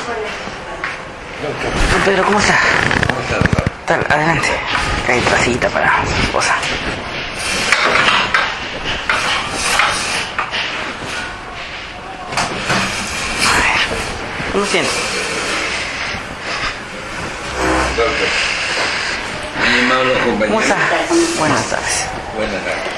Don Pedro, ¿cómo está? ¿Cómo está, doctor? Tal, adelante. Hay pasita para su esposa. A ver, ¿cómo siente? Doctor, mi amado compañero. ¿Cómo está? Buenas tardes. Buenas tardes.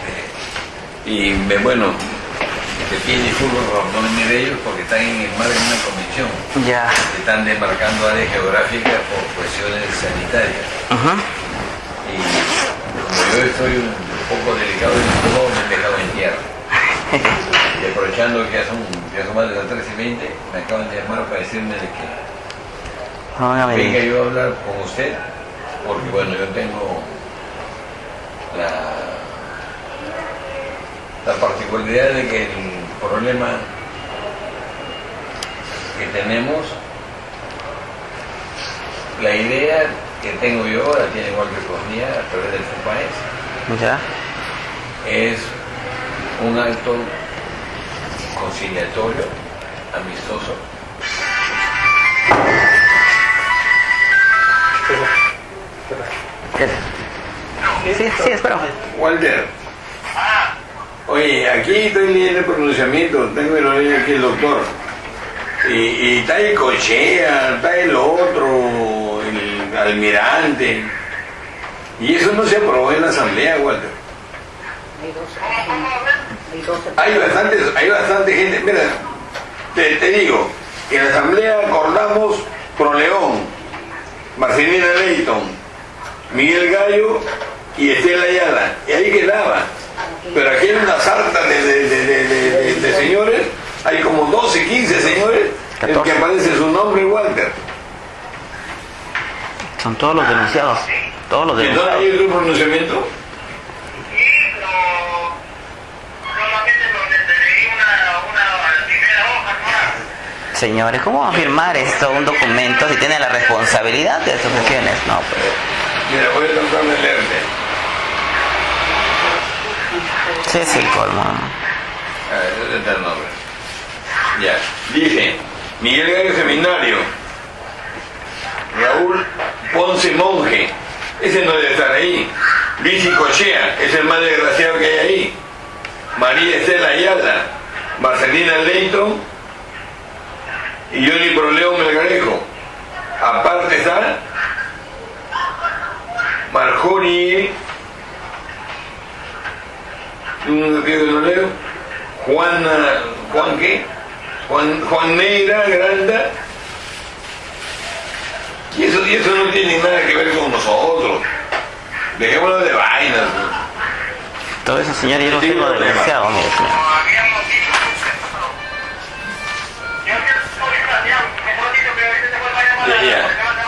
Bueno, te pido disculpas por no venir de ellos porque están en el mar de una convención. Ya. Están demarcando áreas geográficas por cuestiones sanitarias. Ajá. Y como yo estoy un poco delicado en el estómago, me he dejado en tierra. Y aprovechando que ya son más de las 3:20, me acaban de llamar para decirme de que No van a venga venir. yo a hablar con usted, porque bueno, yo tengo la particularidad de que el problema que tenemos, la idea que tengo yo, la tiene igual que Cosmía a través del FUPAES, Ya. es un acto conciliatorio, amistoso. Sí, espero. Walter, oye, aquí estoy leyendo el pronunciamiento, tengo el oído aquí el doctor. Y está el Cochea, está el otro, el almirante. Y eso no se aprobó en la asamblea, Walter. Hay bastante gente. Mira, te digo, en la asamblea acordamos Proleón, Marcelina Leighton, Miguel Gallo y Estela Ayala. Y ahí quedaba. Pero aquí hay una sarta de señores, hay como 12, 15 señores en que aparece su nombre, Walter. Son todos los denunciados. Todos los ¿Entonces denunciados. hay otro pronunciamiento? Señores, ¿cómo va a firmar esto, un documento, si tiene la responsabilidad de sus gestiones? No, pues. Mira, voy a tratar de leerte. Sí, es el colmo. A ver, ese es el nombre. Ya. Dice, Miguel Gallo Seminario, Raúl Ponce Monje, ese no debe estar ahí. Luis Cochea, es el más desgraciado que hay ahí. María Estela Ayala, Marcelina Leighton y Johnny Proleón Melgarejo. Aparte está Marjorie, Juan Neira Granda. Y eso no tiene nada que ver con nosotros. Dejémoslo de vainas. Todo eso, señor, yo lo tengo denunciado, mire, señor. Ya.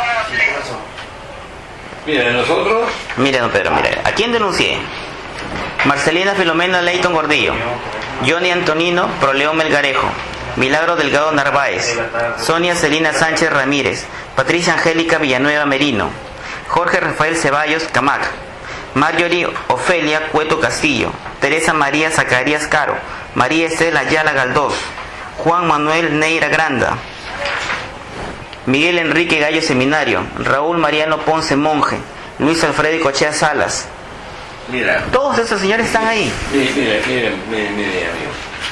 Mira, nosotros... Mire, don Pedro, mire. ¿A quién denuncié? Marcelina Filomena Leighton Gordillo, Johnny Antonino Proleón Melgarejo, Milagro Delgado Narváez, Sonia Celina Sánchez Ramírez, Patricia Angélica Villanueva Merino, Jorge Rafael Ceballos Camac, Marjorie Ofelia Cueto Castillo, Teresa María Zacarías Caro, María Estela Ayala Galdós, Juan Manuel Neira Granda, Miguel Enrique Gallo Seminario, Raúl Mariano Ponce Monje, Luis Alfredo Cochea Salas. Mira, Todos esos señores están ahí. mire, amigo.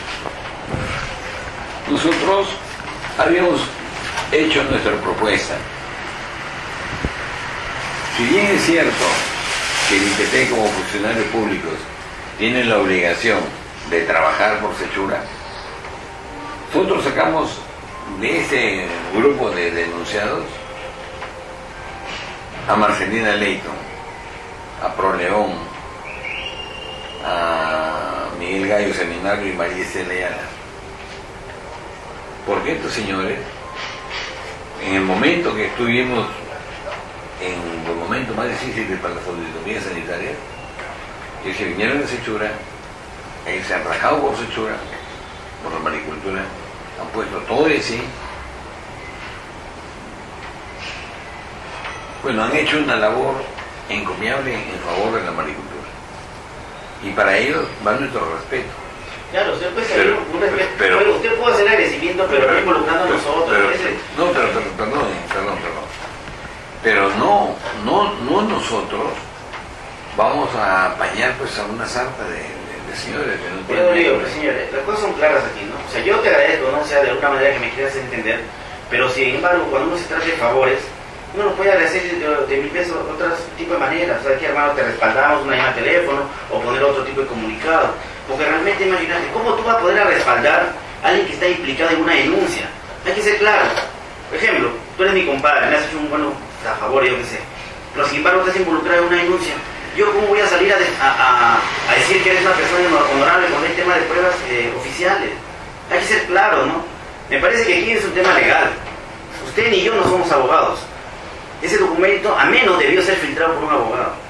Nosotros habíamos hecho nuestra propuesta. Si bien es cierto que el IPT como funcionarios públicos tienen la obligación de trabajar por Sechura, nosotros sacamos de ese grupo de denunciados a Marcelina Leighton, a Proleón, a Miguel Gallo Seminario y María Estela Ayala. Porque estos señores, en el momento que estuvimos en los momentos más difíciles para las auditorías sanitarias, que se vinieron de Sechura, se han rajado por Sechura, por la maricultura, han puesto todo de sí. Bueno, han hecho una labor encomiable en favor de la maricultura. Y para ellos va nuestro respeto. Claro, usted puede Pero- un respeto. pero- Bueno, usted puede hacer agradecimiento, pero no involucrando a nosotros. No, pues a una sarta de señores que no Yo digo, pues señores, las cosas son claras aquí, ¿no? O sea, yo te agradezco, ¿no? O sea, de alguna manera que me quieras entender, pero sin embargo, cuando uno se trata de favores, uno lo puede agradecer de mil pesos otro tipo de maneras. O sea, aquí, hermano, te respaldamos, una llamada de teléfono, o poner otro tipo de comunicado. Porque realmente, imagínate, ¿cómo tú vas a poder respaldar a alguien que está implicado en una denuncia? Hay que ser claro. Por ejemplo, tú eres mi compadre, me has hecho un bueno a favor, yo qué sé. Pero sin embargo, estás involucrado en una denuncia. ¿Yo cómo voy a salir a decir que eres una persona honorable con el tema de pruebas oficiales? Hay que ser claro, ¿no? Me parece que aquí es un tema legal. Usted ni yo no somos abogados. Ese documento, a menos, debió ser filtrado por un abogado.